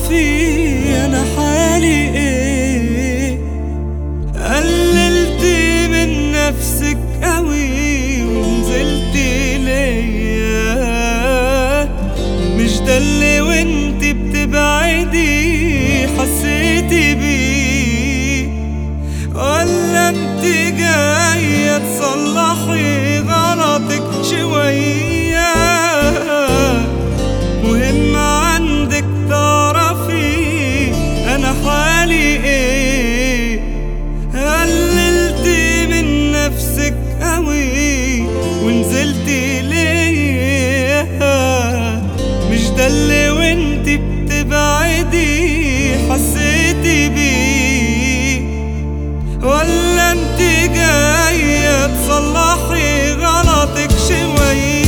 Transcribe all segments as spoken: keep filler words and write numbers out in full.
تعرفي انا حالي ايه. قللتي من نفسك قوي ونزلتي ليا، مش ده اللي وانت بتبعدي حسيتي بيه، ولا انت جاية تصلحي غلطك شوية؟ مهم عندك تعرفي انا حالي ايه. قللتي من نفسك قوي ونزلتي ليا، مش ده اللي وانت بتبعدي حسيتي بيه، ولا انت جاية تصلحي غلطك شوية؟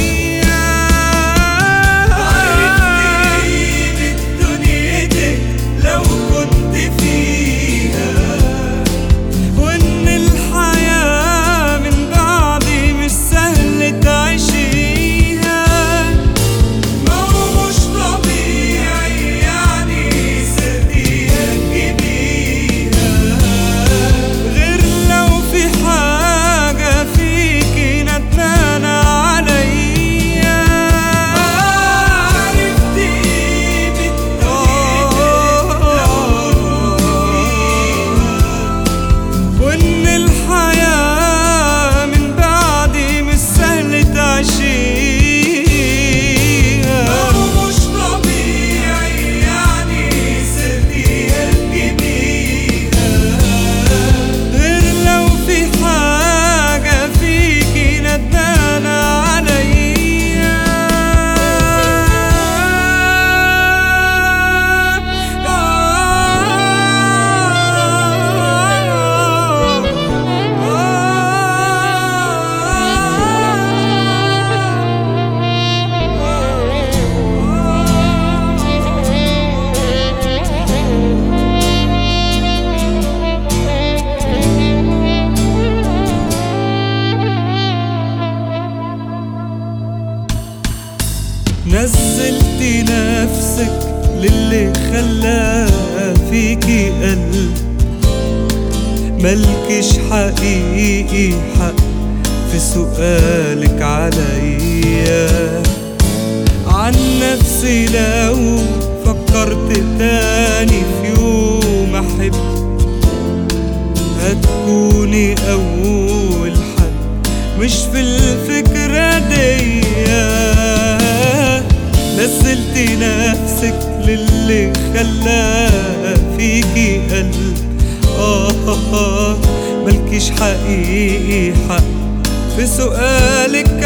نزلتي نفسك للي خلى فيكي قلب، ملكش حقيقي حق في سؤالك عليا. عن نفسي لو فكرت تاني في يوم احب، هتكوني اول حد مش في الفكرة دي. نزلتي نفسك للي خلى فيكي قلب، آه آه ملكيش حقيقي حق في سؤالك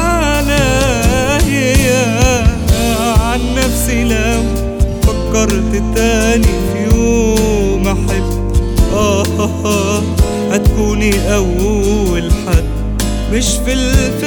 عليا. عن نفسي لو فكرت تاني في يوم أحب، آه آه هتكوني أول حد مش في الفكرة